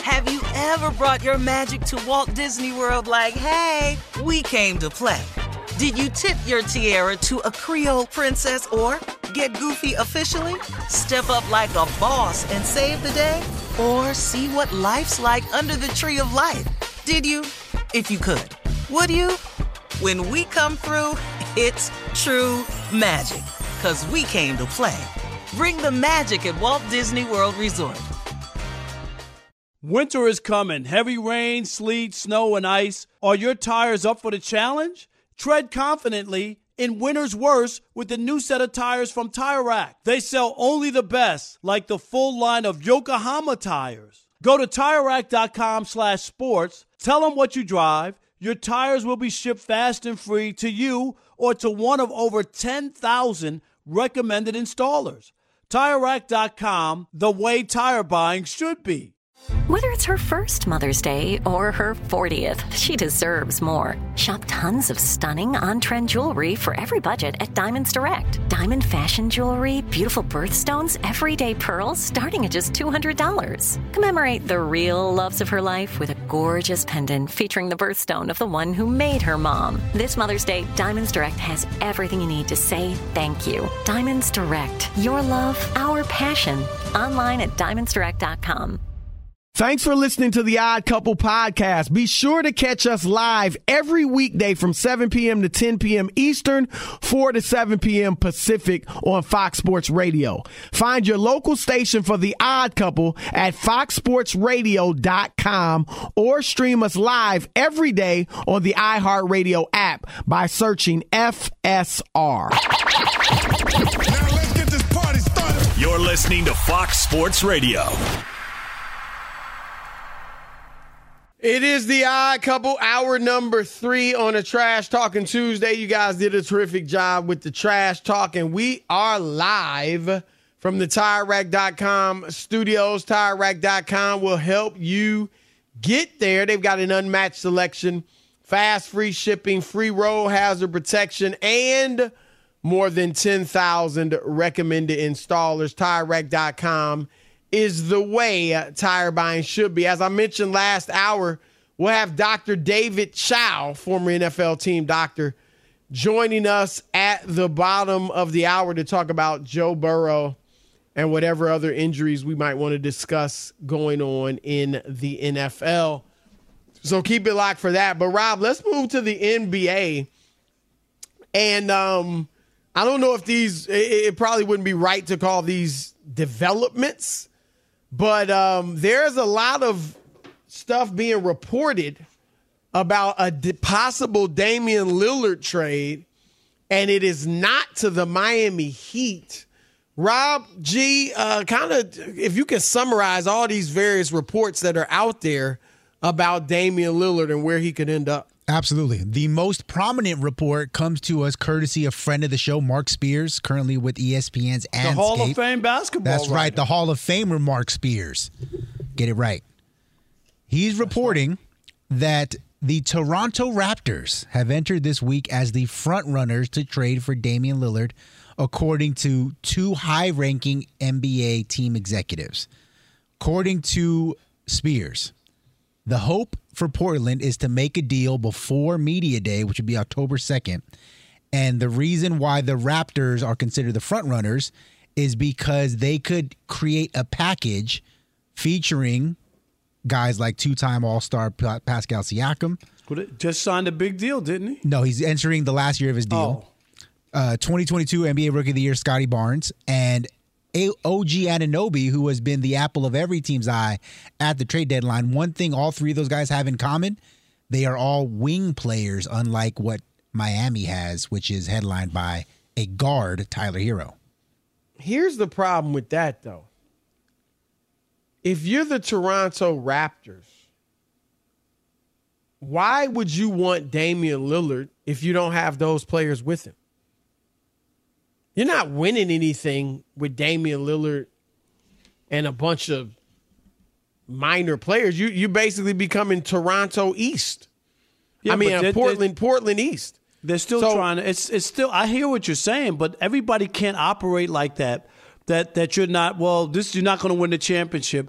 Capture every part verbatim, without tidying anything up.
Have you ever brought your magic to Walt Disney World like, hey, we came to play? Did you tip your tiara to a Creole princess or get goofy officially? Step up like a boss and save the day? Or see what life's like under the tree of life? Did you? If you could. Would you? When we come through, it's true magic. 'Cause we came to play. Bring the magic at Walt Disney World Resort. Winter is coming. Heavy rain, sleet, snow, and ice. Are your tires up for the challenge? Tread confidently in winter's worst with the new set of tires from Tire Rack. They sell only the best, like the full line of Yokohama tires. Go to Tire Rack dot com slash sports. Tell them what you drive. Your tires will be shipped fast and free to you or to one of over ten thousand recommended installers. Tire Rack dot com, the way tire buying should be. Whether it's her first Mother's Day or her fortieth, she deserves more. Shop tons of stunning on-trend jewelry for every budget at Diamonds Direct. Diamond fashion jewelry, beautiful birthstones, everyday pearls starting at just two hundred dollars. Commemorate the real loves of her life with a gorgeous pendant featuring the birthstone of the one who made her mom. This Mother's Day, Diamonds Direct has everything you need to say thank you. Diamonds Direct. Your love, our passion. Online at diamonds direct dot com. Thanks for listening to the Odd Couple podcast. Be sure to catch us live every weekday from seven p.m. to ten p.m. Eastern, four to seven p.m. Pacific on Fox Sports Radio. Find your local station for the Odd Couple at fox sports radio dot com or stream us live every day on the iHeartRadio app by searching F S R. Now let's get this party started. You're listening to Fox Sports Radio. It is the Odd Couple, hour number three on a Trash Talking Tuesday. You guys did a terrific job with the trash talk, and we are live from the Tire Rack dot com studios. Tire Rack dot com will help you get there. They've got an unmatched selection, fast, free shipping, free road hazard protection, and more than ten thousand recommended installers. Tire Rack dot com is the way tire buying should be. As I mentioned last hour, we'll have Doctor David Chao, former N F L team doctor, joining us at the bottom of the hour to talk about Joe Burrow and whatever other injuries we might want to discuss going on in the N F L. So keep it locked for that. But, Rob, let's move to the N B A. And um, I don't know if these – it probably wouldn't be right to call these developments. But um, there's a lot of stuff being reported about a d- possible Damian Lillard trade, and it is not to the Miami Heat. Rob, G, uh, kind of, if you can summarize all these various reports that are out there about Damian Lillard and where he could end up. Absolutely. The most prominent report comes to us courtesy of friend of the show, Mark Spears, currently with E S P N's Anscape. The Hall of Fame basketball That's right, writer. the Hall of Famer Mark Spears. Get it right. He's reporting right. that the Toronto Raptors have entered this week as the front runners to trade for Damian Lillard, according to two high-ranking N B A team executives. According to Spears, the hope for Portland is to make a deal before Media Day, which would be October second. And the reason why the Raptors are considered the front runners is because they could create a package featuring guys like two-time All-Star Pascal Siakam. Just signed a big deal, didn't he? No, he's entering the last year of his deal. Oh. Uh, twenty twenty-two N B A Rookie of the Year, Scotty Barnes, and O G Anunoby, who has been the apple of every team's eye at the trade deadline. One thing all three of those guys have in common, they are all wing players, unlike what Miami has, which is headlined by a guard, Tyler Hero. Here's the problem with that, though. If you're the Toronto Raptors, why would you want Damian Lillard if you don't have those players with him? You're not winning anything with Damian Lillard and a bunch of minor players. You you basically becoming Toronto East. Yeah, I mean, uh, Portland, Portland East. They're still so, trying to. It's it's still. I hear what you're saying, but everybody can't operate like that. That that you're not. Well, this you're not going to win the championship.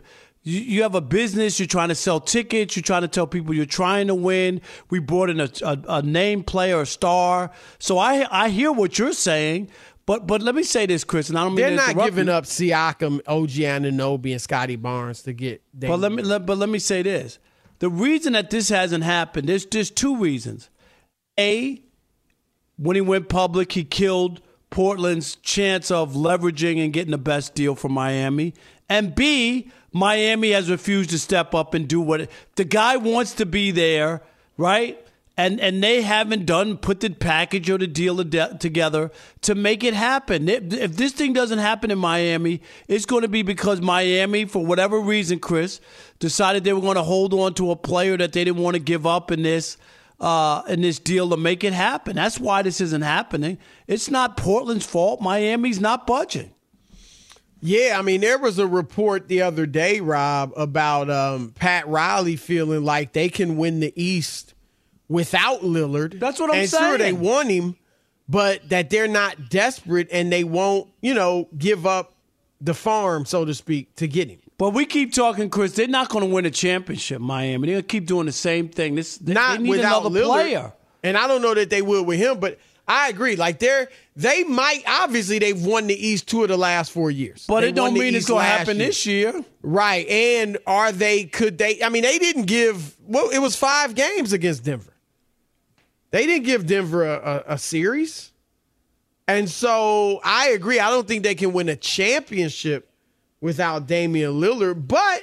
You, you have a business. You're trying to sell tickets. You're trying to tell people you're trying to win. We brought in a, a, a name player, a star. So I I hear what you're saying. But but let me say this, Chris, and I don't mean They're to not interrupt giving you. up Siakam, O G Anunoby, and Scotty Barnes to get Dame. But let me let, but let me say this: the reason that this hasn't happened, there's there's two reasons. A, when he went public, he killed Portland's chance of leveraging and getting the best deal for Miami. And B, Miami has refused to step up and do what it, the guy wants to be there, right? And and they haven't done, put the package or the deal ade- together to make it happen. If, if this thing doesn't happen in Miami, it's going to be because Miami, for whatever reason, Chris, decided they were going to hold on to a player that they didn't want to give up in this uh, in this deal to make it happen. That's why this isn't happening. It's not Portland's fault. Miami's not budging. Yeah, I mean, there was a report the other day, Rob, about um, Pat Riley feeling like they can win the East without Lillard. That's what I'm and saying. Sure, they want him, but that they're not desperate and they won't, you know, give up the farm, so to speak, to get him. But we keep talking, Chris. They're not going to win a championship, Miami. They're going to keep doing the same thing. This they, Not they need without another Lillard. player. And I don't know that they will with him, but I agree. Like they're they might obviously they've won the East two of the last four years. But They it don't won the mean it's East going to last happen year. this year. Right. And are they could they I mean they didn't give well it was five games against Denver. They didn't give Denver a, a, a series. And so I agree. I don't think they can win a championship without Damian Lillard. But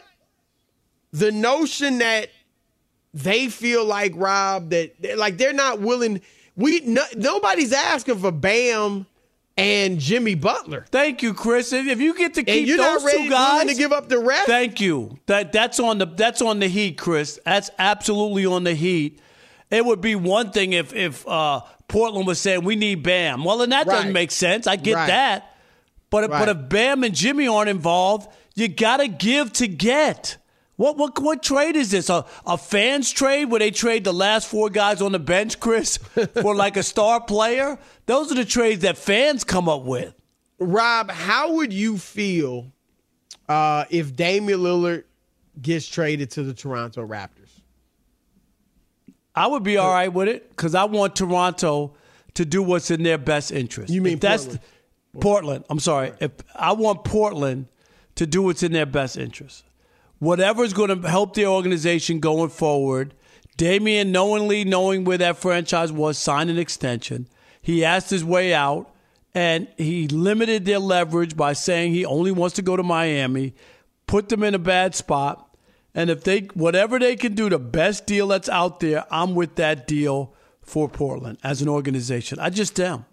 the notion that they feel like, Rob, that like they're not willing. We no, nobody's asking for Bam and Jimmy Butler. Thank you, Chris. If if you get to And keep you're those not ready, two guys, willing to give up the rest? thank you. That that's on the that's on the Heat, Chris. That's absolutely on the Heat. It would be one thing if if uh, Portland was saying we need Bam. Well, then that Right. doesn't make sense. I get Right. that. But if, Right. but if Bam and Jimmy aren't involved, you got to give to get. What what what trade is this? A a fans trade where they trade the last four guys on the bench, Chris, for like a star player? Those are the trades that fans come up with. Rob, how would you feel uh, if Damian Lillard gets traded to the Toronto Raptors? I would be all right with it because I want Toronto to do what's in their best interest. You mean If that's Portland? Portland. I'm sorry. If I want Portland to do what's in their best interest. Whatever's going to help their organization going forward. Damian, knowingly knowing where that franchise was, signed an extension. He asked his way out, and he limited their leverage by saying he only wants to go to Miami, put them in a bad spot. And if they, whatever they can do, the best deal that's out there, I'm with that deal for Portland as an organization. I just am.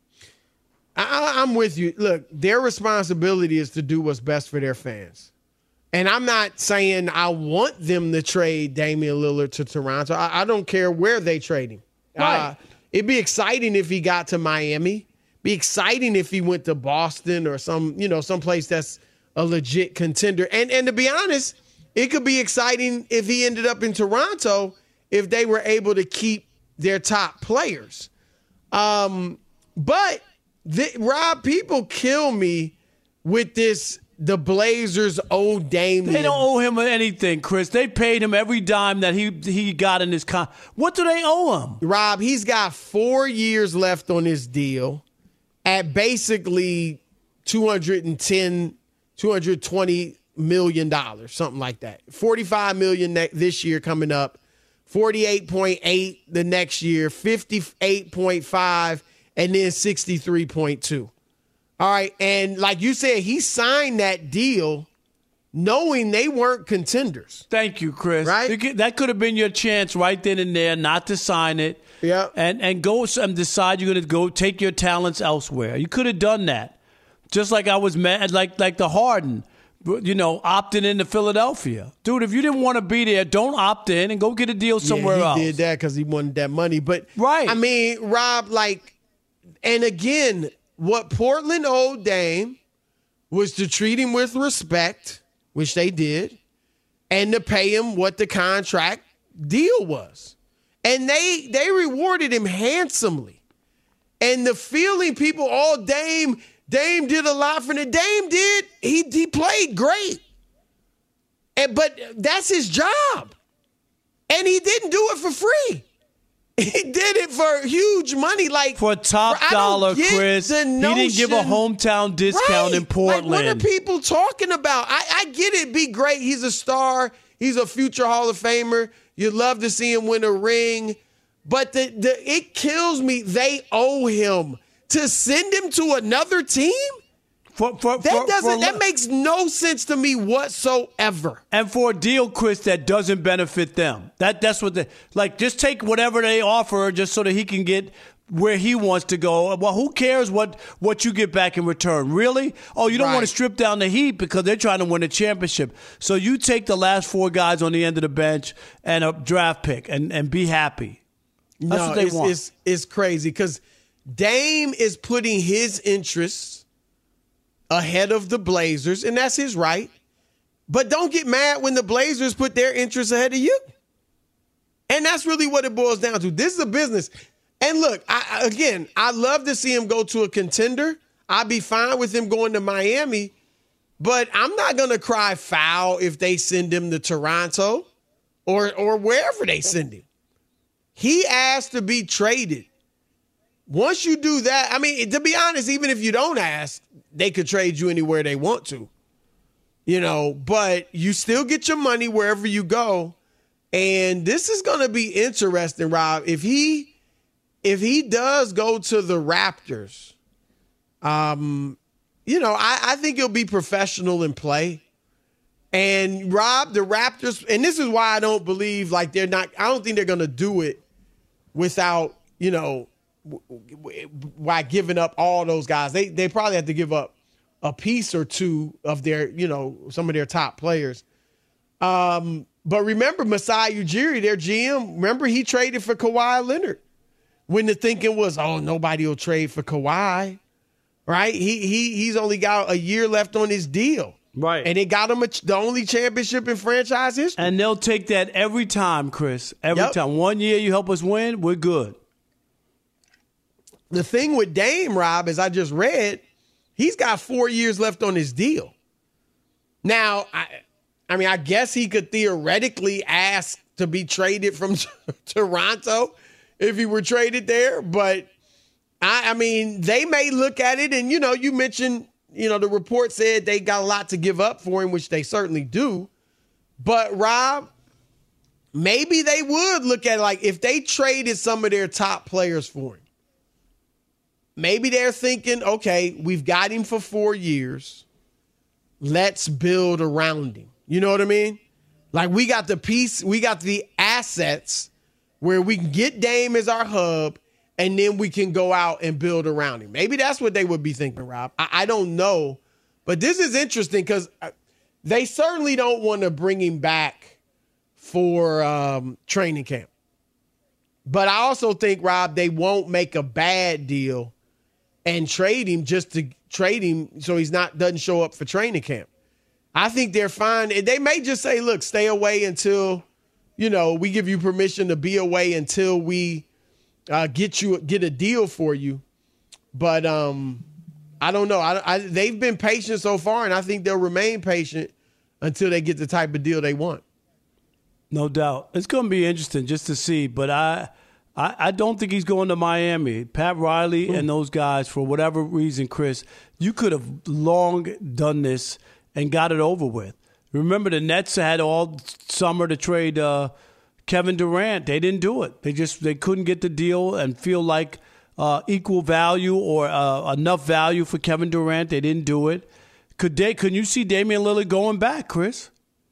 I, I'm with you. Look, their responsibility is to do what's best for their fans. And I'm not saying I want them to trade Damian Lillard to Toronto. I, I don't care where they trade him. Right. Uh, it'd be exciting if he got to Miami. Be exciting if he went to Boston or some, you know, someplace that's a legit contender. And and to be honest, it could be exciting if he ended up in Toronto if they were able to keep their top players. Um, but the, Rob, people kill me with this. The Blazers owe Damian. They don't owe him anything, Chris. They paid him every dime that he he got in his con. What do they owe him? Rob, he's got four years left on his deal at basically two hundred ten, two hundred twenty million dollars, something like that. forty-five million dollars ne- this year coming up, forty-eight point eight the next year, fifty-eight point five, and then sixty-three point two. All right, and like you said, he signed that deal knowing they weren't contenders. Thank you, Chris. Right? That could have been your chance right then and there not to sign it. Yeah. And and go and decide you're going to go take your talents elsewhere. You could have done that. Just like I was mad, like like the Harden, you know, opting into Philadelphia. Dude, if you didn't want to be there, don't opt in and go get a deal somewhere yeah, he else. did that because he wanted that money. But Right. I mean, Rob, like, and again, what Portland owed Dame was to treat him with respect, which they did, and to pay him what the contract deal was. And they they rewarded him handsomely. And the feeling people, oh, Dame, Dame did a lot for the Dame did. He he played great. And, but that's his job. And he didn't do it for free. He did it for huge money. Like for top for, dollar, Chris. He didn't give a hometown discount right. in Portland. Like, what are people talking about? I, I get it. Be great. He's a star. He's a future Hall of Famer. You'd love to see him win a ring. But the, the it kills me. They owe him to send him to another team. For, for, that for, doesn't. for, that makes no sense to me whatsoever. And for a deal, Chris, that doesn't benefit them. That that's what they like. Just take whatever they offer, just so that he can get where he wants to go. Well, who cares what what you get back in return? Really? Oh, you don't Right. want to strip down the Heat because they're trying to win a championship. So you take the last four guys on the end of the bench and a draft pick and and be happy. That's no, what they it's, want. It's, it's crazy because Dame is putting his interests ahead of the Blazers, and that's his right. But don't get mad when the Blazers put their interests ahead of you. And that's really what it boils down to. This is a business. And look, I, again, I'd love to see him go to a contender. I'd be fine with him going to Miami. But I'm not going to cry foul if they send him to Toronto or, or wherever they send him. He asked to be traded. Once you do that, I mean, to be honest, even if you don't ask, they could trade you anywhere they want to. You know, but you still get your money wherever you go. And this is going to be interesting, Rob. If he if he does go to the Raptors, um, you know, I, I think he'll be professional in play. And Rob, the Raptors, and this is why I don't believe like they're not, I don't think they're going to do it without, you know, by giving up all those guys. They they probably have to give up a piece or two of their, you know, some of their top players. Um, but remember Masai Ujiri, their G M, remember he traded for Kawhi Leonard when the thinking was, oh, nobody will trade for Kawhi, right? He he he's only got a year left on his deal. Right. And it got him a, the only championship in franchise history. And they'll take that every time, Chris. Every Yep. time. One year you help us win, we're good. The thing with Dame, Rob, as I just read, he's got four years left on his deal. Now, I, I mean, I guess he could theoretically ask to be traded from Toronto if he were traded there. But, I, I mean, they may look at it and, you know, you mentioned, you know, the report said they got a lot to give up for him, which they certainly do. But, Rob, maybe they would look at it like if they traded some of their top players for him. Maybe they're thinking, okay, we've got him for four years. Let's build around him. You know what I mean? Like we got the piece, we got the assets where we can get Dame as our hub, and then we can go out and build around him. Maybe that's what they would be thinking, Rob. I, I don't know. But this is interesting because they certainly don't want to bring him back for um, training camp. But I also think, Rob, they won't make a bad deal and trade him just to trade him so he's not doesn't show up for training camp. I think they're fine. They may just say, look, stay away until, you know, we give you permission to be away until we uh, get you get a deal for you. But um, I don't know. I, I, they've been patient so far, and I think they'll remain patient until they get the type of deal they want. No doubt. It's going to be interesting just to see, but I I, I don't think he's going to Miami. Pat Riley mm. and those guys, for whatever reason, Chris, you could have long done this and got it over with. Remember, the Nets had all summer to trade uh, Kevin Durant. They didn't do it. They just they couldn't get the deal and feel like uh, equal value or uh, enough value for Kevin Durant. They didn't do it. Could they? Could you see Damian Lillard going back, Chris?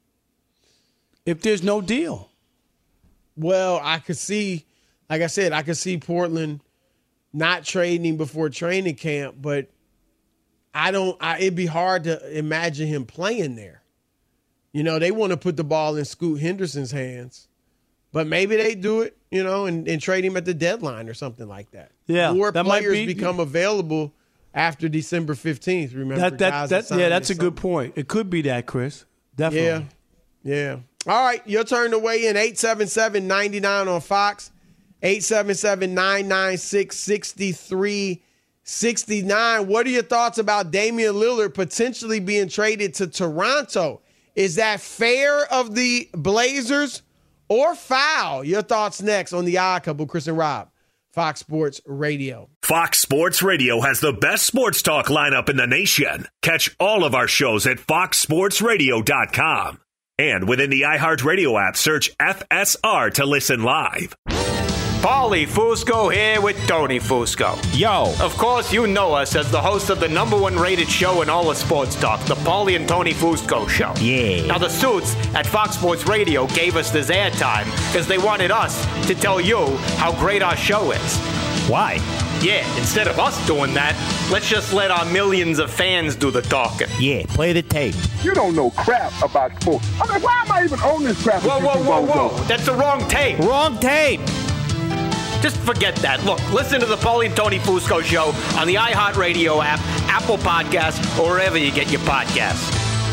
If there's no deal. Well, I could see, like I said, I could see Portland not trading him before training camp, but I don't, I, it'd be hard to imagine him playing there. You know, they want to put the ball in Scoot Henderson's hands, but maybe they do it, you know, and, and trade him at the deadline or something like that. Yeah. More that players might be, become available after December fifteenth. Remember, that, that, guys that, that yeah, that's a summer. good point. It could be that, Chris. Definitely. Yeah. Yeah. All right, your turn to weigh in. eight seven seven, nine nine on Fox. eight seven seven, nine nine six, six three six nine. What are your thoughts about Damian Lillard potentially being traded to Toronto? Is that fair of the Blazers or foul? Your thoughts next on the Odd Couple, Chris and Rob, Fox Sports Radio. Fox Sports Radio has the best sports talk lineup in the nation. Catch all of our shows at fox sports radio dot com. And within the iHeartRadio app, search F S R to listen live. Paulie Fusco here with Tony Fusco. Yo. Of course, you know us as the host of the number one rated show in all of sports talk, the Paulie and Tony Fusco Show. Yeah. Now, the suits at Fox Sports Radio gave us this airtime because they wanted us to tell you how great our show is. Why? Yeah, instead of us doing that, let's just let our millions of fans do the talking. Yeah, play the tape. You don't know crap about sports. I mean, why am I even on this crap? Whoa, whoa, whoa, whoa. That's the wrong tape. Wrong tape. Just forget that. Look, listen to the Paulie and Tony Fusco Show on the iHeartRadio app, Apple Podcasts, or wherever you get your podcasts.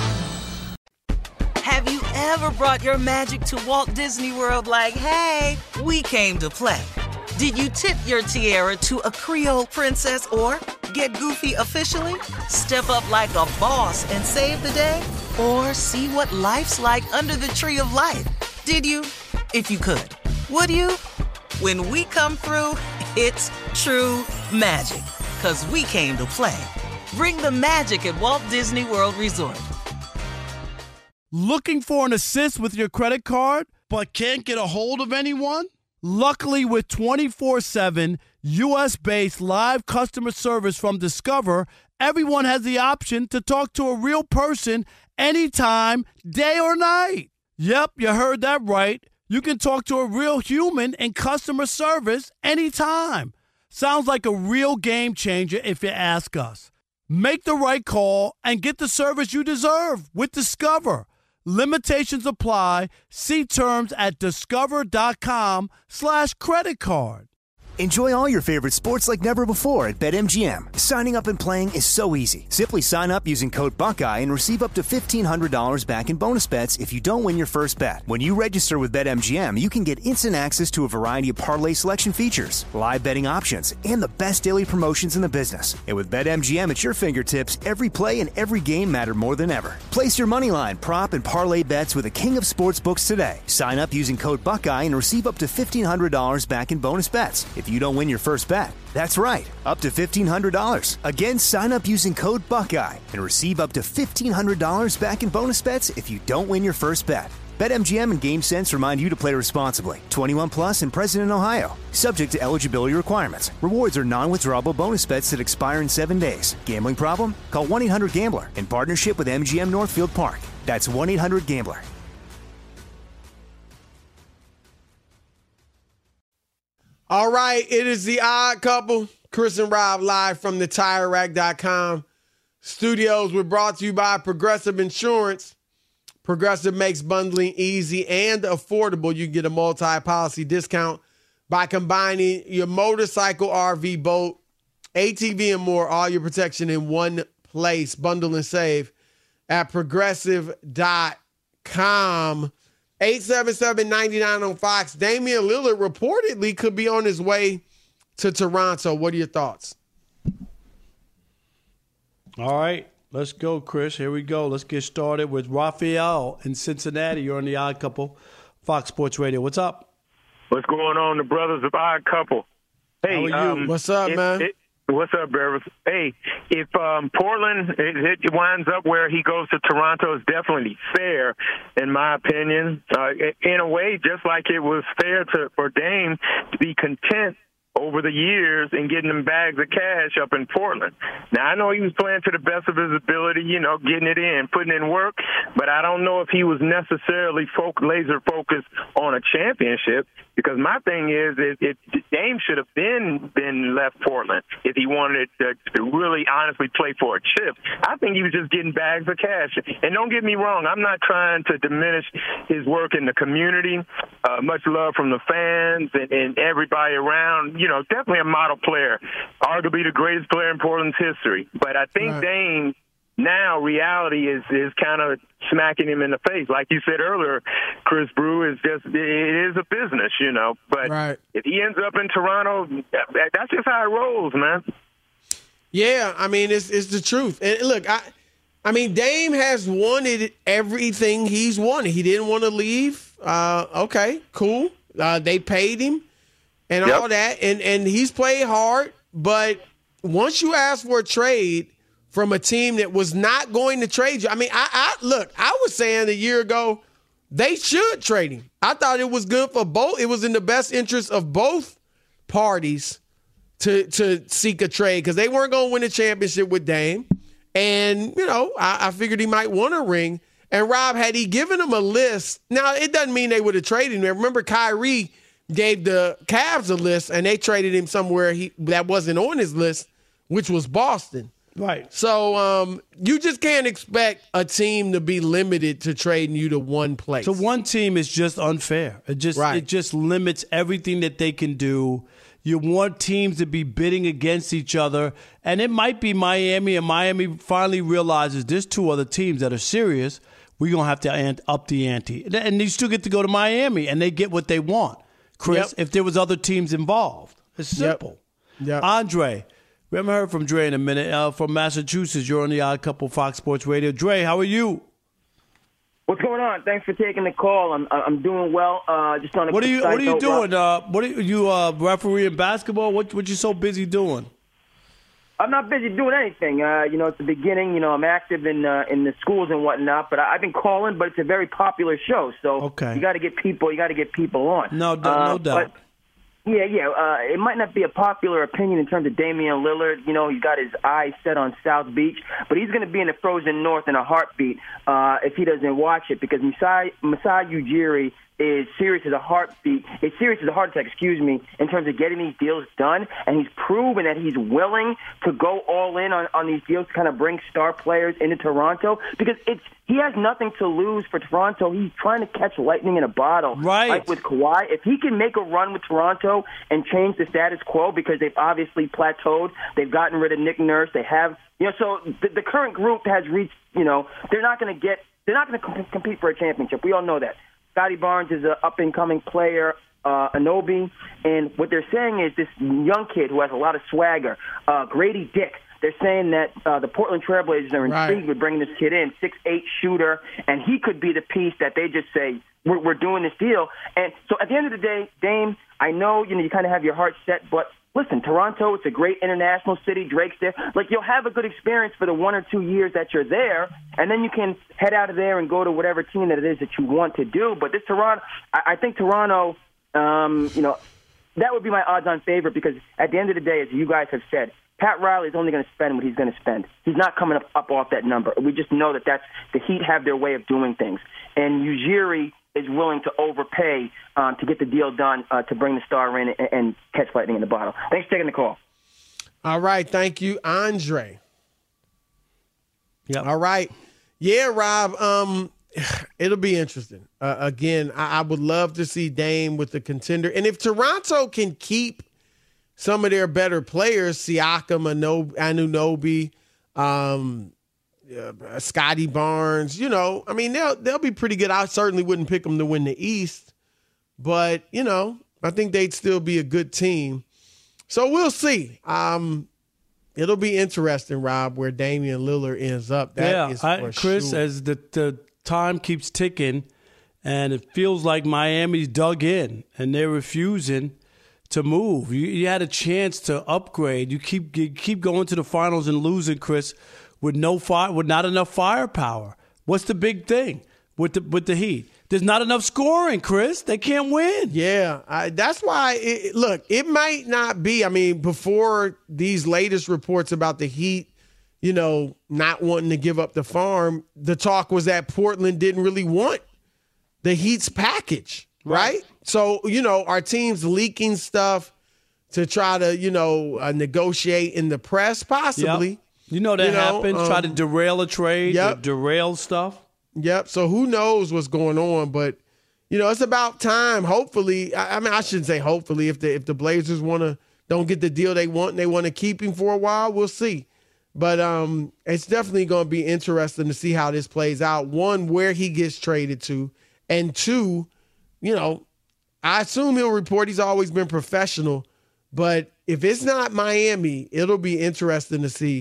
Have you ever brought your magic to Walt Disney World like, hey, we came to play? Did you tip your tiara to a Creole princess or get goofy officially? Step up like a boss and save the day? Or see what life's like under the tree of life? Did you? If you could. Would you? When we come through, it's true magic. 'Cause we came to play. Bring the magic at Walt Disney World Resort. Looking for an assist with your credit card, but can't get a hold of anyone? Luckily, with twenty-four seven U S-based live customer service from Discover, everyone has the option to talk to a real person anytime, day or night. Yep, you heard that right. You can talk to a real human in customer service anytime. Sounds like a real game changer if you ask us. Make the right call and get the service you deserve with Discover. Limitations apply. See terms at discover.com slash credit card. Enjoy all your favorite sports like never before at BetMGM. Signing up and playing is so easy. Simply sign up using code Buckeye and receive up to fifteen hundred dollars back in bonus bets if you don't win your first bet. When you register with BetMGM, you can get instant access to a variety of parlay selection features, live betting options, and the best daily promotions in the business. And with BetMGM at your fingertips, every play and every game matter more than ever. Place your moneyline, prop, and parlay bets with the king of sportsbooks today. Sign up using code Buckeye and receive up to fifteen hundred dollars back in bonus bets if you don't win your first bet. That's right, up to fifteen hundred dollars. Again, sign up using code Buckeye and receive up to fifteen hundred dollars back in bonus bets if you don't win your first bet. BetMGM and GameSense remind you to play responsibly. twenty-one plus and present in Ohio. Subject to eligibility requirements. Rewards are non-withdrawable bonus bets that expire in seven days. Gambling problem? Call one eight hundred gambler in partnership with M G M Northfield Park. That's one eight hundred gambler. All right, it is the Odd Couple. Chris and Rob live from the tire rack dot com studios. We're brought to you by Progressive Insurance. Progressive makes bundling easy and affordable. You can get a multi-policy discount by combining your motorcycle, R V, boat, A T V, and more. All your protection in one place. Bundle and save at progressive dot com. eight seven seven, nine nine on Fox. Damian Lillard reportedly could be on his way to Toronto. What are your thoughts? All right, let's go, Chris. Here we go. Let's get started with Raphael in Cincinnati. You're on the Odd Couple, Fox Sports Radio. What's up? What's going on, the brothers of Odd Couple? Hey, how are you? Um, What's up, it, man? It, What's up, Bears? Hey, if um, Portland it, it winds up where he goes to Toronto, is definitely fair, in my opinion. Uh, in a way, just like it was fair to for Dame to be content over the years and getting them bags of cash up in Portland. Now, I know he was playing to the best of his ability, you know, getting it in, putting in work, but I don't know if he was necessarily fo- laser focused on a championship, because my thing is, it, it, Dame should have been been left Portland if he wanted to, to really honestly play for a chip. I think he was just getting bags of cash. And don't get me wrong, I'm not trying to diminish his work in the community. Uh, much love from the fans and, and everybody around. You know, definitely a model player, arguably the greatest player in Portland's history. But I think right. Dame, now reality is, is kind of smacking him in the face. Like you said earlier, Chris Brew is just, it is a business, you know. But right. if he ends up in Toronto, that, that's just how it rolls, man. Yeah, I mean, it's it's the truth. And look, I I mean, Dame has wanted everything he's wanted. He didn't want to leave. Uh, okay, cool. Uh, they paid him and yep. all that, and and he's played hard. But once you ask for a trade from a team that was not going to trade you, I mean, I, I look. I was saying a year ago they should trade him. I thought it was good for both. It was in the best interest of both parties to to seek a trade because they weren't going to win a championship with Dame. And, you know, I, I figured he might want a ring. And, Rob, had he given him a list, now it doesn't mean they would have traded him. Remember, Kyrie gave the Cavs a list, and they traded him somewhere he that wasn't on his list, which was Boston. Right. So um, you just can't expect a team to be limited to trading you to one place. So one team is just unfair. It just right. it just limits everything that they can do. You want teams to be bidding against each other, and it might be Miami, and Miami finally realizes there's two other teams that are serious. We're going to have to up the ante. And you still get to go to Miami, and they get what they want. Chris, yep. if there was other teams involved. It's simple. Yep. Yep. Andre, we haven't heard from Dre in a minute. Uh, from Massachusetts, you're on the Odd Couple Fox Sports Radio. Dre, how are you? What's going on? Thanks for taking the call. I'm I'm doing well. Uh, just on a what are you What are you note, doing? Uh, what are you, you uh, refereeing basketball? What What you so busy doing? I'm not busy doing anything. Uh, you know, at the beginning, you know, I'm active in uh, in the schools and whatnot. But I, I've been calling, but it's a very popular show, so okay. you got to get people. You got to get people on. No, no uh, doubt. But, Yeah, yeah. Uh, it might not be a popular opinion in terms of Damian Lillard. You know, he's got his eyes set on South Beach, but he's going to be in the frozen north in a heartbeat uh, if he doesn't watch it because Masai, Masai Ujiri is serious as a heartbeat. Is serious as a heart attack, excuse me, in terms of getting these deals done, and he's proven that he's willing to go all in on, on these deals to kind of bring star players into Toronto because it's he has nothing to lose for Toronto. He's trying to catch lightning in a bottle. Right. Like with Kawhi, if he can make a run with Toronto and change the status quo because they've obviously plateaued, they've gotten rid of Nick Nurse, they have, you know, so the, the current group has reached, you know, they're not going to get, they're not going to comp- compete for a championship. We all know that. Scotty Barnes is an up-and-coming player, uh, Anobi, and what they're saying is this young kid who has a lot of swagger, uh, Grady Dick, they're saying that uh, the Portland Trailblazers are intrigued right. with bringing this kid in, six eight shooter, and he could be the piece that they just say, we're, we're doing this deal. And so at the end of the day, Dame, I know, you know, you kind of have your heart set, but listen, Toronto, it's a great international city. Drake's there. Like, you'll have a good experience for the one or two years that you're there, and then you can head out of there and go to whatever team that it is that you want to do. But this Toronto, I, I think Toronto, um, you know, that would be my odds-on favorite because at the end of the day, as you guys have said, Pat Riley is only going to spend what he's going to spend. He's not coming up, up off that number. We just know that that's the Heat have their way of doing things. And Ujiri is willing to overpay um, to get the deal done uh, to bring the star in and, and catch lightning in the bottle. Thanks for taking the call. All right. Thank you, Andre. Yep. All right. Yeah, Rob, um, it'll be interesting. Uh, again, I, I would love to see Dame with the contender. And if Toronto can keep some of their better players, Siakam, Anunoby, um, uh, Scotty Barnes, you know, I mean, they'll, they'll be pretty good. I certainly wouldn't pick them to win the East, but, you know, I think they'd still be a good team. So we'll see. Um, it'll be interesting, Rob, where Damian Lillard ends up. That yeah, is for I, Chris, sure. as the, the time keeps ticking and it feels like Miami's dug in and they're refusing to move. You, you had a chance to upgrade. You keep you keep going to the finals and losing, Chris, with no fire, with not enough firepower. What's the big thing with the with the Heat? There's not enough scoring, Chris. They can't win. Yeah, I, that's why. It, look, it might not be. I mean, before these latest reports about the Heat, you know, not wanting to give up the farm, the talk was that Portland didn't really want the Heat's package. Right? right? So, you know, our team's leaking stuff to try to, you know, uh, negotiate in the press, possibly. Yep. You know that you know, happens. Um, try to derail a trade, yep. derail stuff. Yep. So who knows what's going on? But, you know, it's about time, hopefully. I, I mean, I shouldn't say hopefully. If the, if the Blazers want to, don't get the deal they want and they want to keep him for a while, we'll see. But um, it's definitely going to be interesting to see how this plays out. One, where he gets traded to, and two, you know, I assume he'll report he's always been professional, but if it's not Miami, it'll be interesting to see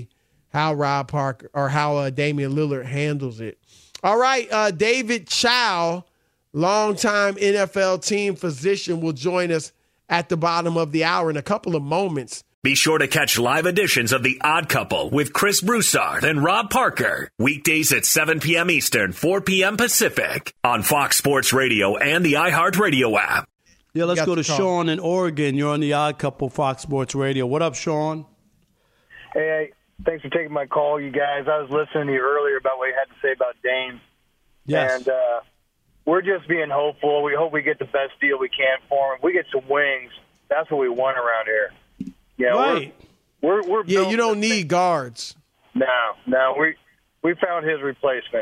how Rob Parker or how uh, Damian Lillard handles it. All right, uh, David Chow, longtime N F L team physician, will join us at the bottom of the hour in a couple of moments. Be sure to catch live editions of The Odd Couple with Chris Broussard and Rob Parker, weekdays at seven p.m. Eastern, four p.m. Pacific, on Fox Sports Radio and the iHeartRadio app. Yeah, let's go to Sean in Oregon. You're on The Odd Couple, Fox Sports Radio. What up, Sean? Hey, thanks for taking my call, you guys. I was listening to you earlier about what you had to say about Dame. Yes. And uh, we're just being hopeful. We hope we get the best deal we can for him. If we get some wings, that's what we want around here. Yeah, right. We're, we're, we're yeah, you don't need guards. No, no. We we found his replacement.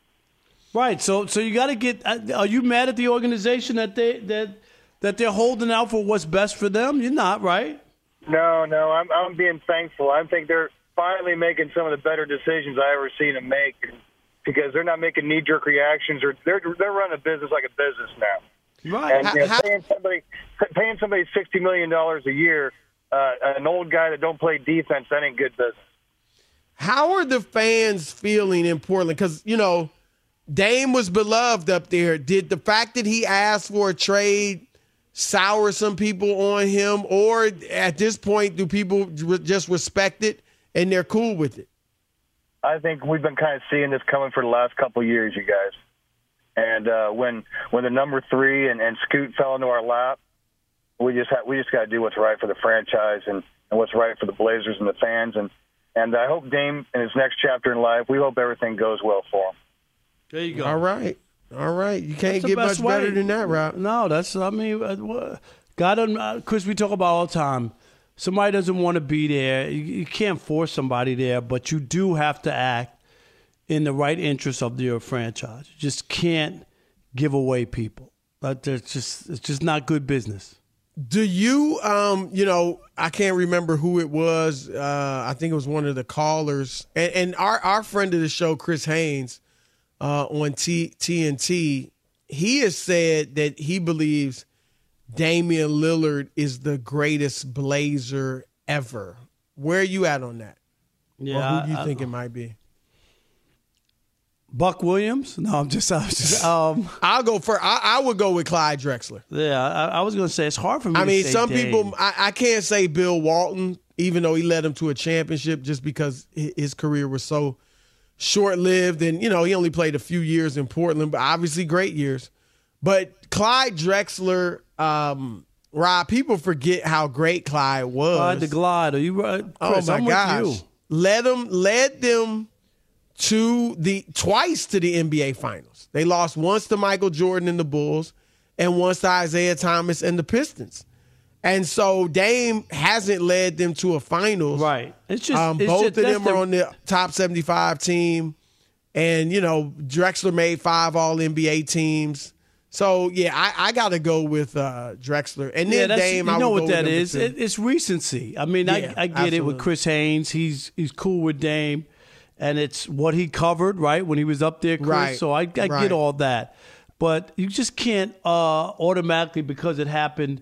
Right. So so you got to get. Are you mad at the organization that they that that they're holding out for what's best for them? You're not, right? No, no. I'm I'm being thankful. I think they're finally making some of the better decisions I ever seen them make, because they're not making knee-jerk reactions, or they're they're running a business like a business now. Right. And you know, paying somebody paying somebody sixty million dollars a year, uh, an old guy that don't play defense, that ain't good business. How are the fans feeling in Portland? Because, you know, Dame was beloved up there. Did the fact that he asked for a trade sour some people on him, or at this point, do people just respect it and they're cool with it? I think we've been kind of seeing this coming for the last couple of years, you guys. And uh, when when the number three and, and Scoot fell into our lap, we just ha- we just got to do what's right for the franchise and, and what's right for the Blazers and the fans. And and I hope Dame, in his next chapter in life, we hope everything goes well for him. There you go. All right. All right. You can't That's get the best much better way. than that, Rob. No, that's, I mean, God, uh, Chris, we talk about all the time. Somebody doesn't want to be there. You, you can't force somebody there, but you do have to act in the right interest of your franchise. You just can't give away people. But it's just, it's just not good business. Do you, um, you know, I can't remember who it was. Uh, I think it was one of the callers. And, and our, our friend of the show, Chris Haynes, uh, on T, TNT, he has said that he believes Damian Lillard is the greatest Blazer ever. Where are you at on that? Yeah, or who do you I, think I, it might be? Buck Williams? No, I'm just. I was just um, I'll go for. I, I would go with Clyde Drexler. Yeah, I, I was going to say it's hard for me. I to mean, say some Dame. people. I, I can't say Bill Walton, even though he led him to a championship, just because his career was so short-lived, and you know he only played a few years in Portland, but obviously great years. But Clyde Drexler, um, Rob, people forget how great Clyde was. Clyde the Glide. Are you right? Chris, oh my I'm gosh! with you. Led them, led them. to the twice to the N B A Finals. They lost once to Michael Jordan and the Bulls and once to Isaiah Thomas and the Pistons. And so Dame hasn't led them to a finals. Right. It's just um, it's both just, of them the, are on the top seventy-five team. And, you know, Drexler made five all N B A teams. So, yeah, I, I got to go with uh, Drexler. And then yeah, Dame, you I know would what go that with is? It, it's recency. I mean, Yeah, I, I get absolutely. it with Chris Haynes. He's he's cool with Dame. And it's what he covered, right, when he was up there, Chris. Right, So I, I right. get all that. But you just can't uh, automatically, because it happened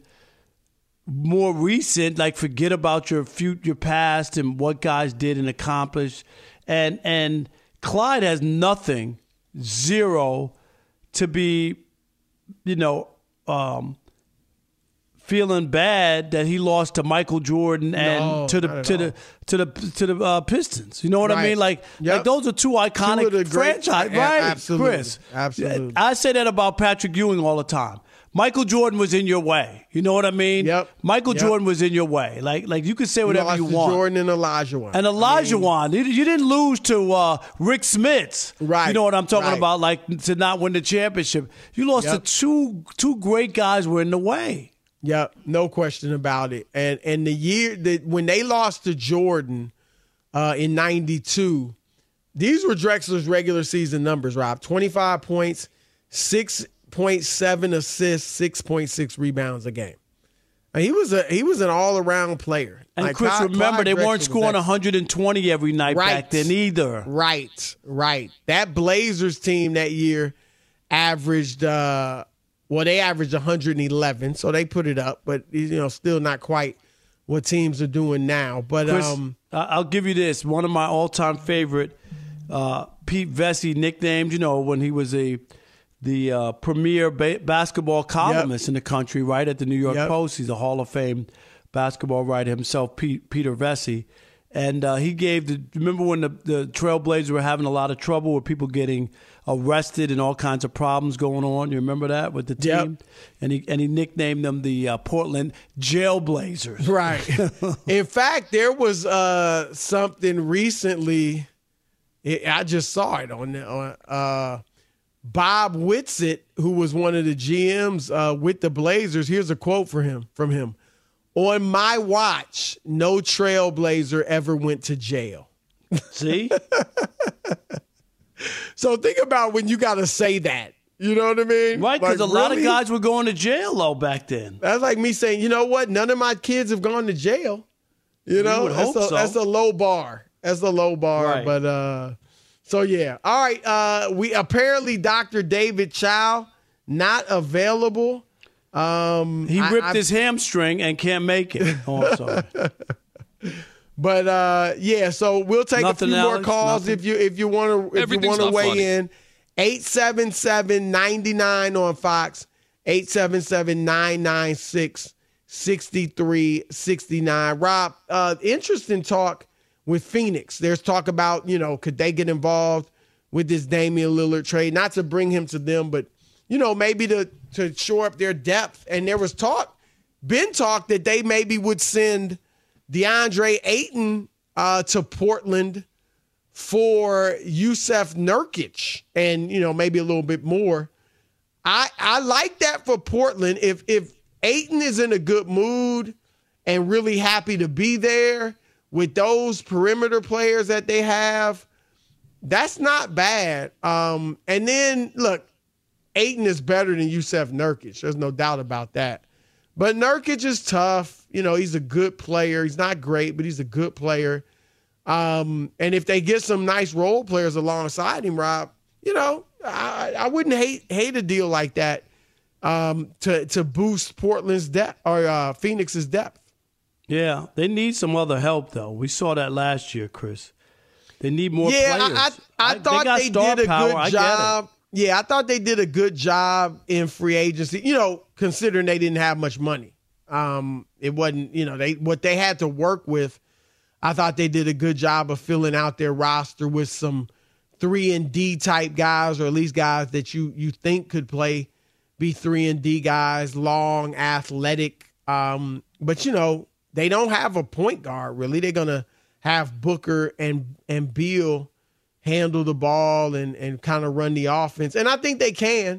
more recent, like forget about your future, your past and what guys did and accomplished. And and Clyde has nothing, zero, to be, you know, um, feeling bad that he lost to Michael Jordan and No, to the not at to all. the to the to the uh, Pistons. You know what I Right. mean? Like, Yep. like those are two iconic Two of the great- franchise, a- right? absolutely. Chris. Absolutely. I say that about Patrick Ewing all the time. Michael Jordan was in your way. You know what I mean? Yep. Michael Yep. Jordan was in your way. Like like you can say whatever lost you to want. Jordan and Elijah Wan. And Elijah Wan, you, you didn't lose to uh, Rick Smits. Right, You know what I'm talking right. about? Like to not win the championship. You lost Yep. to two two great guys were in the way. Yep, no question about it. And and the year that when they lost to Jordan uh, in ninety-two, these were Drexler's regular season numbers, Rob. twenty-five points, six point seven assists, six point six rebounds a game. And he was a he was an all-around player. And Like, Chris, Clyde- remember, Clyde they Drexler weren't was scoring excellent. one hundred twenty every night Right. back then either. Right, right. That Blazers team that year averaged, uh, well, they averaged one hundred eleven, so they put it up, but, you know, still not quite what teams are doing now. But Chris, um, I'll give you this. One of my all-time favorite, uh, Pete Vesey, nicknamed, you know, when he was a the uh, premier ba- basketball columnist yep. in the country, right, at the New York yep. Post. He's a Hall of Fame basketball writer himself, Pete, Peter Vesey. And uh, he gave the – remember when the, the Trailblazers were having a lot of trouble with people getting arrested and all kinds of problems going on? You remember that with the team? Yep. And he and he nicknamed them the uh, Portland Jailblazers. Right. In fact, there was uh, something recently it, – I just saw it on uh, Bob Whitsitt, who was one of the G Ms uh, with the Blazers. Here's a quote for him from him. On my watch, no Trailblazer ever went to jail. See? So think about when you got to say that. You know what I mean? Right, because like, a lot really? of guys were going to jail, though, back then. That's like me saying, you know what? None of my kids have gone to jail. You know? You would that's, hope a, so. that's a low bar. That's a low bar. Right. But, uh, so, yeah. All right. Uh, we apparently Doctor David Chow not available. Um, he ripped I, I, his hamstring and can't make it. Oh, I'm sorry. But uh, yeah, so we'll take Nothing a few else, more calls nothing. if you if you want to if you want to weigh funny. in. eight seven seven, nine nine on Fox. eight seven seven, nine nine six, six three six nine. Rob, uh, interesting talk with Phoenix. There's talk about, you know, could they get involved with this Damian Lillard trade? Not to bring him to them, but you know, maybe to, to shore up their depth. And there was talk, been talk that they maybe would send DeAndre Ayton uh, to Portland for Jusuf Nurkic and, you know, maybe a little bit more. I I like that for Portland. If if Ayton is in a good mood and really happy to be there with those perimeter players that they have, that's not bad. Um, and then, look, Ayton is better than Jusuf Nurkic. There's no doubt about that. But Nurkic is tough. You know, he's a good player. He's not great, but he's a good player. Um, and if they get some nice role players alongside him, Rob, you know, I, I wouldn't hate hate a deal like that um, to to boost Portland's depth or uh, Phoenix's depth. Yeah, they need some other help, though. We saw that last year, Chris. They need more yeah, players. I, I, I thought they, they did a power. good job. Yeah, I thought they did a good job in free agency, you know, considering they didn't have much money. Um, it wasn't, you know, they what they had to work with. I thought they did a good job of filling out their roster with some three and D type guys, or at least guys that you you think could play, be three and D guys, long, athletic. Um, but, you know, they don't have a point guard, really. They're going to have Booker and and Beal handle the ball and, and kind of run the offense. And I think they can.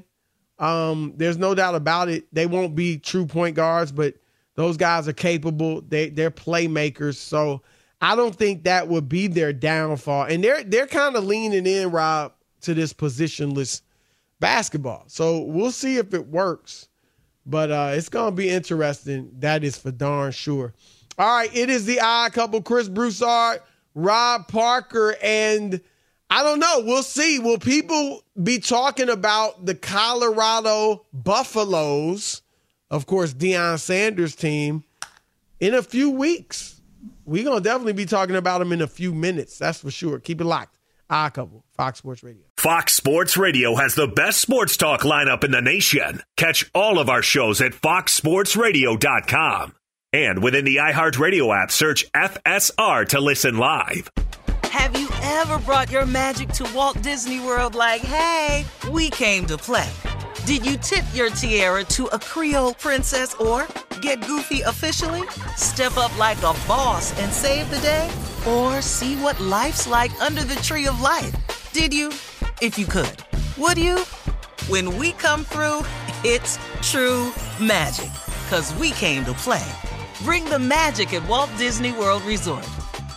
Um, there's no doubt about it. They won't be true point guards, but those guys are capable. They, they're playmakers. So I don't think that would be their downfall. And they're they're kind of leaning in, Rob, to this positionless basketball. So we'll see if it works. But uh, it's going to be interesting. That is for darn sure. All right, it is the Odd Couple. Chris Broussard, Rob Parker, and I don't know. We'll see. Will people be talking about the Colorado Buffaloes, of course, Deion Sanders' team, in a few weeks? We're going to definitely be talking about them in a few minutes. That's for sure. Keep it locked. Odd Couple, Fox Sports Radio. Fox Sports Radio has the best sports talk lineup in the nation. Catch all of our shows at fox sports radio dot com. And within the iHeartRadio app, search F S R to listen live. Have you ever brought your magic to Walt Disney World like, hey, we came to play? Did you tip your tiara to a Creole princess or get goofy officially? Step up like a boss and save the day? Or see what life's like under the tree of life? Did you? If you could. Would you? When we come through, it's true magic. 'Cause we came to play. Bring the magic at Walt Disney World Resort.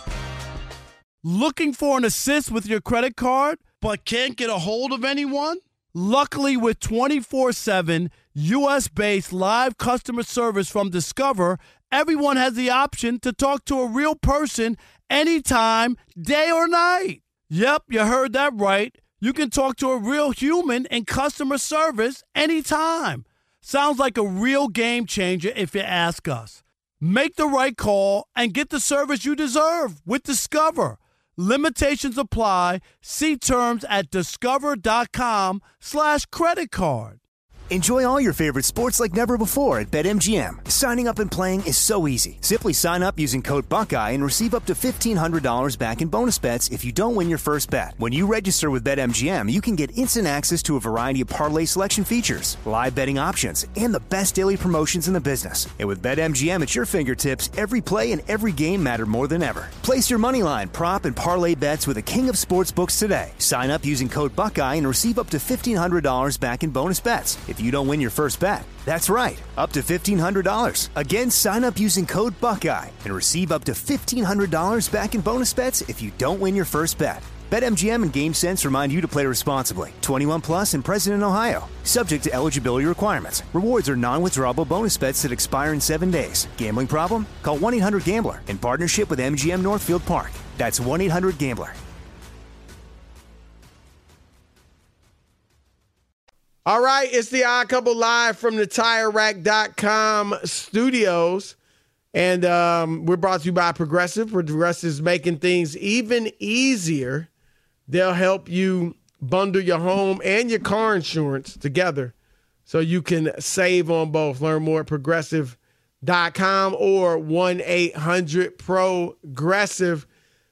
Looking for an assist with your credit card, but can't get a hold of anyone? Luckily, with twenty-four seven U S-based live customer service from Discover, everyone has the option to talk to a real person anytime, day or night. Yep, you heard that right. You can talk to a real human in customer service anytime. Sounds like a real game changer if you ask us. Make the right call and get the service you deserve with Discover. Limitations apply. See terms at discover.com slash credit card. Enjoy all your favorite sports like never before at BetMGM. Signing up and playing is so easy. Simply sign up using code Buckeye and receive up to fifteen hundred dollars back in bonus bets if you don't win your first bet. When you register with BetMGM, you can get instant access to a variety of parlay selection features, live betting options, and the best daily promotions in the business. And with BetMGM at your fingertips, every play and every game matter more than ever. Place your moneyline, prop, and parlay bets with the king of sportsbooks today. Sign up using code Buckeye and receive up to fifteen hundred dollars back in bonus bets if you don't win your first bet. That's right, up to fifteen hundred dollars. Again, sign up using code Buckeye and receive up to fifteen hundred dollars back in bonus bets if you don't win your first bet. BetMGM and GameSense remind you to play responsibly. twenty-one plus and present in Ohio. Subject to eligibility requirements. Rewards are non-withdrawable bonus bets that expire in seven days. Gambling problem? Call one eight hundred gambler in partnership with M G M Northfield Park. That's one eight hundred gambler. All right, it's the Odd Couple live from the Tire Rack dot com studios. And um, we're brought to you by Progressive. Progressive's making things even easier. They'll help you bundle your home and your car insurance together so you can save on both. Learn more at progressive dot com or one eight hundred progressive.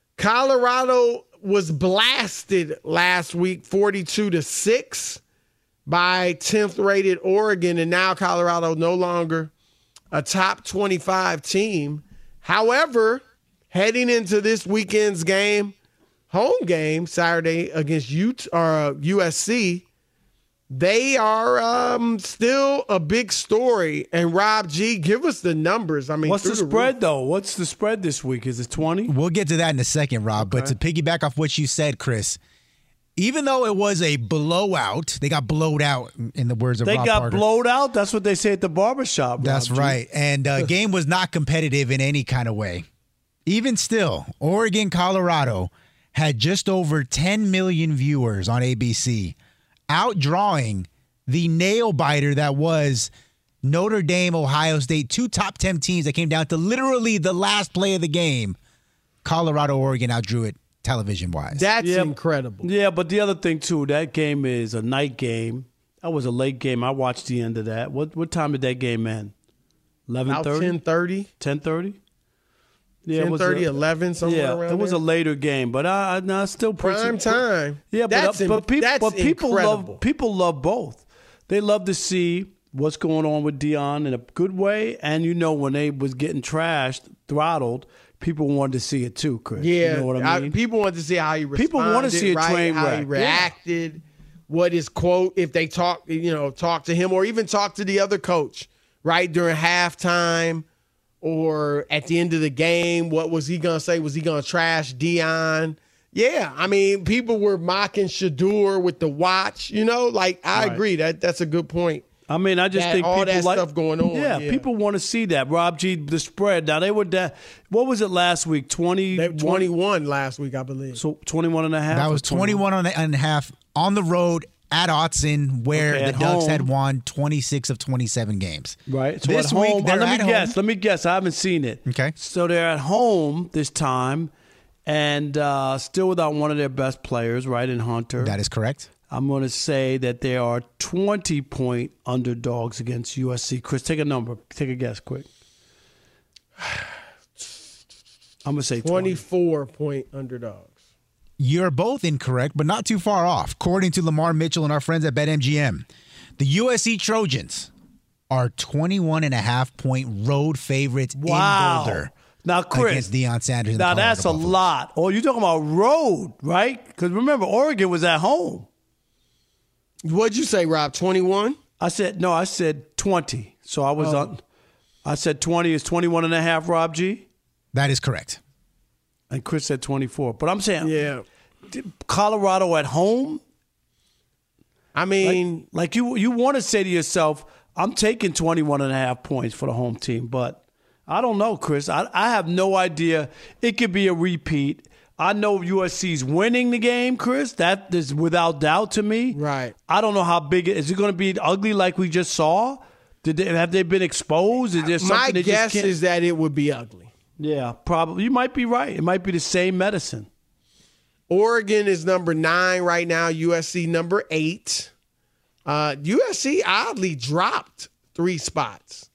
Colorado was blasted last week forty-two to six. By tenth-rated Oregon, and now Colorado no longer a top twenty-five team. However, heading into this weekend's game, home game, Saturday against Utah, or U S C, they are um, still a big story. And Rob G, give us the numbers. I mean, what's the, the spread, roof. though? What's the spread this week? Is it twenty? We'll get to that in a second, Rob. Okay. But to piggyback off what you said, Chris, even though it was a blowout, they got blowed out, in the words of they Rob got Parker. blowed out? That's what they say at the barbershop. That's Rob right. G. And uh, game was not competitive in any kind of way. Even still, Oregon, Colorado had just over ten million viewers on A B C, outdrawing the nail-biter that was Notre Dame, Ohio State, two top ten teams that came down to literally the last play of the game. Colorado, Oregon outdrew it. Television-wise. That's yeah, incredible. Yeah, but the other thing, too, that game is a night game. That was a late game. I watched the end of that. What what time did that game end? eleven thirty? ten thirty. ten thirty? Yeah, ten thirty, eleven, somewhere yeah, around it was there. a later game, but I, I no, still prime time. Yeah, but, that's uh, but, people, that's but people incredible. love people love both. They love to see what's going on with Deion in a good way, and you know when they was getting trashed, throttled, people wanted to see it too, Chris. Yeah, you know what I mean. I, people want to see how he responded. People want to see a right, train how wreck. he reacted. Yeah. What his quote? If they talk, you know, talk to him or even talk to the other coach, right during halftime or at the end of the game. What was he gonna say? Was he gonna trash Deion? Yeah, I mean, people were mocking Shador with the watch. You know, like I right. agree that that's a good point. I mean, I just that, think all people that like, stuff going on. Yeah, yeah. people want to see that. Rob G, the spread. Now they were da- what was it last week? twenty twenty-one last week, I believe. So twenty-one and a half. That was twenty-one and a half on the road at Autzen, where okay, the at Ducks home. had won twenty-six of twenty-seven games. Right. So this at home, week they're let me at guess. home. Let me guess. I haven't seen it. Okay. So they're at home this time, and uh, still without one of their best players, right, in Hunter. That is correct. I'm going to say that they are twenty-point underdogs against U S C. Chris, take a number. Take a guess, quick. I'm going to say twenty-four point underdogs. You're both incorrect, but not too far off. According to Lamar Mitchell and our friends at BetMGM, the U S C Trojans are twenty-one and a half point road favorites wow. in Boulder. Now, Chris, against Deion Sanders. Now, that's a lot. Oh, you're talking about road, right? Because remember, Oregon was at home. What'd you say, Rob? twenty-one? I said, no, I said twenty. So I was oh. on. I said twenty is twenty-one and a half, Rob G? That is correct. And Chris said twenty-four. But I'm saying, yeah, Colorado at home? I mean, like, like you, you want to say to yourself, I'm taking twenty-one and a half points for the home team, but I don't know, Chris. I, I have no idea. It could be a repeat. I know U S C's winning the game, Chris. That is without doubt to me. Right. I don't know how big it is. It going to be ugly like we just saw? Did they, have they been exposed? Is there something My they guess just can't? is that it would be ugly. Yeah, probably. You might be right. It might be the same medicine. Oregon is number nine right now. U S C number eight. Uh, U S C oddly dropped three spots.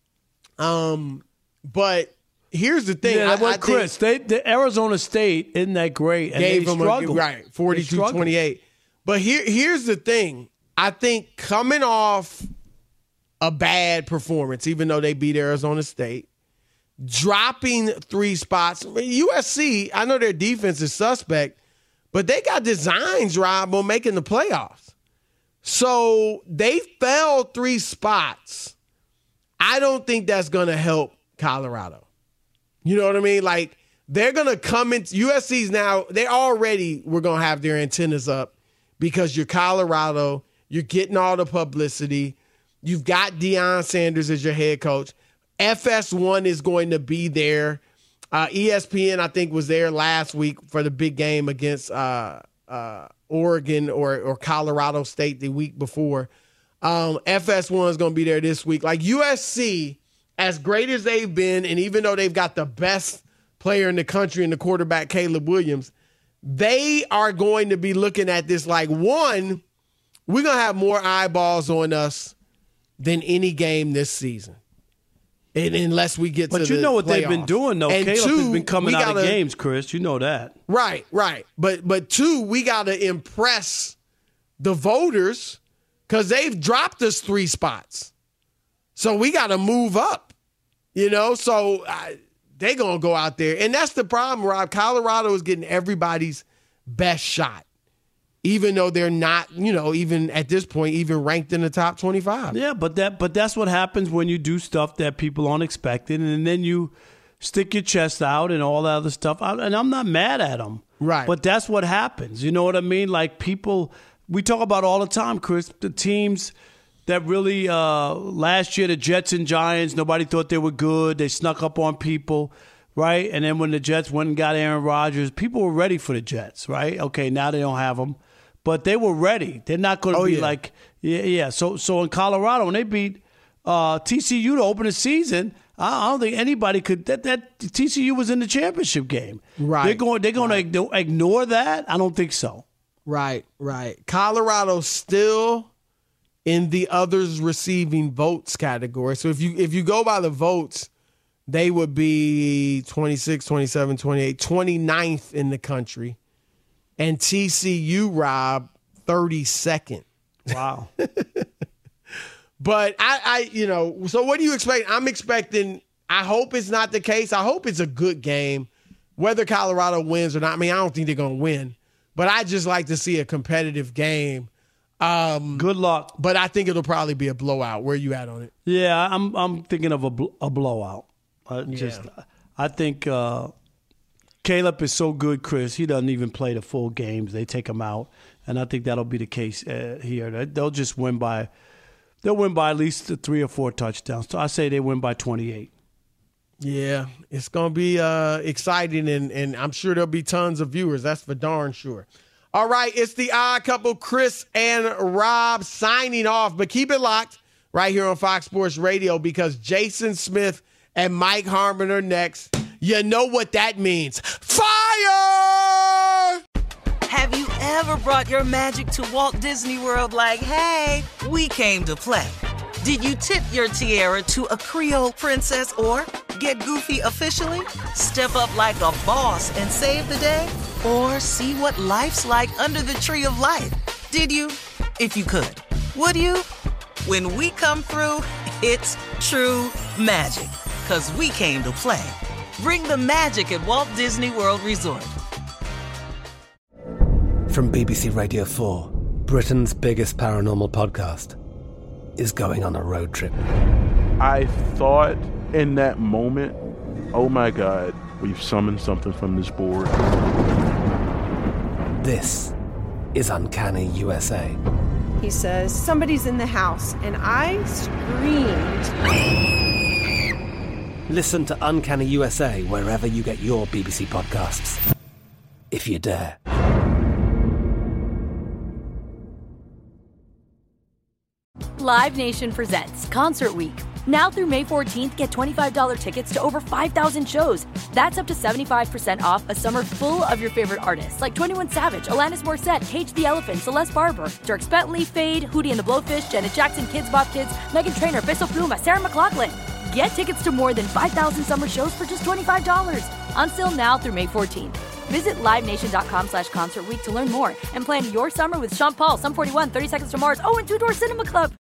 Um, but here's the thing. Yeah, I, well, I Chris, think they, the Arizona State isn't that great, and gave they them struggled. a, right forty-two twenty-eight. But here, here's the thing. I think coming off a bad performance, even though they beat Arizona State, dropping three spots. U S C, I know their defense is suspect, but they got designs, Rob, on making the playoffs. So they fell three spots. I don't think that's going to help Colorado. You know what I mean? Like, they're going to come into U S C's now, they already were going to have their antennas up because you're Colorado, you're getting all the publicity, you've got Deion Sanders as your head coach. F S one is going to be there. Uh, E S P N, I think, was there last week for the big game against uh, uh, Oregon or, or Colorado State the week before. Um, F S one is going to be there this week. Like U S C, as great as they've been, and even though they've got the best player in the country in the quarterback, Caleb Williams, they are going to be looking at this like, one, we're going to have more eyeballs on us than any game this season. And unless we get but to you the know what playoffs. they've been doing, though. And Caleb two, has been coming we out gotta, of games, Chris. You know that. Right, right. But but two, we got to impress the voters because they've dropped us three spots. So we got to move up, you know? So uh, they're going to go out there. And that's the problem, Rob. Colorado is getting everybody's best shot, even though they're not, you know, even at this point, even ranked in the top twenty-five. Yeah, but that but that's what happens when you do stuff that people aren't expecting, and then you stick your chest out and all that other stuff. I, and I'm not mad at them. Right. But that's what happens. You know what I mean? Like people, we talk about all the time, Chris, the teams that really, uh, last year, the Jets and Giants, nobody thought they were good. They snuck up on people. Right. And then when the Jets went and got Aaron Rodgers, people were ready for the Jets. Right. Okay. Now they don't have them. But they were ready. They're not going to oh, be yeah. like, yeah, yeah. So, so in Colorado, when they beat uh, T C U to open the season, I, I don't think anybody could. That, that T C U was in the championship game. Right. They're going. They're going right. to ignore that. I don't think so. Right. Right. Colorado still in the others receiving votes category. So if you if you go by the votes, they would be twenty-six, twenty-seven, twenty-eight, twenty-ninth in the country. And T C U, Rob, thirty-second. Wow. But I, I, you know, so what do you expect? I'm expecting, I hope it's not the case. I hope it's a good game, whether Colorado wins or not. I mean, I don't think they're going to win, but I just like to see a competitive game. Um, good luck. But I think it'll probably be a blowout. Where are you at on it? Yeah, I'm I'm thinking of a, bl- a blowout. Uh, Yeah. Just, I think uh, Caleb is so good, Chris. He doesn't even play the full games. They take him out, and I think that'll be the case uh, here. They'll just win by, they'll win by at least three or four touchdowns. So I say they win by twenty-eight. Yeah, it's going to be uh, exciting, and, and I'm sure there'll be tons of viewers. That's for darn sure. All right, it's the Odd Couple, Chris and Rob signing off. But keep it locked right here on Fox Sports Radio because Jason Smith and Mike Harmon are next. You know what that means. Fire! Have you ever brought your magic to Walt Disney World like, hey, we came to play? Did you tip your tiara to a Creole princess or get goofy officially? Step up like a boss and save the day? Or see what life's like under the tree of life? Did you? If you could. Would you? When we come through, it's true magic. 'Cause we came to play. Bring the magic at Walt Disney World Resort. From B B C Radio four, Britain's biggest paranormal podcast is going on a road trip. I thought in that moment, oh my God, we've summoned something from this board. This is Uncanny U S A. He says, somebody's in the house, and I screamed. Listen to Uncanny U S A wherever you get your B B C podcasts, if you dare. Live Nation presents Concert Week. Now through May fourteenth, get twenty-five dollars tickets to over five thousand shows. That's up to seventy-five percent off a summer full of your favorite artists like twenty-one Savage, Alanis Morissette, Cage the Elephant, Celeste Barber, Dierks Bentley, Fade, Hootie and the Blowfish, Janet Jackson, Kids Bop Kids, Meghan Trainor, Bissell Pluma, Sarah McLachlan. Get tickets to more than five thousand summer shows for just twenty-five dollars. Until now through May fourteenth. Visit livenation.com slash concert week to learn more and plan your summer with Sean Paul, Sum forty-one, thirty Seconds to Mars, oh, and Two Door Cinema Club.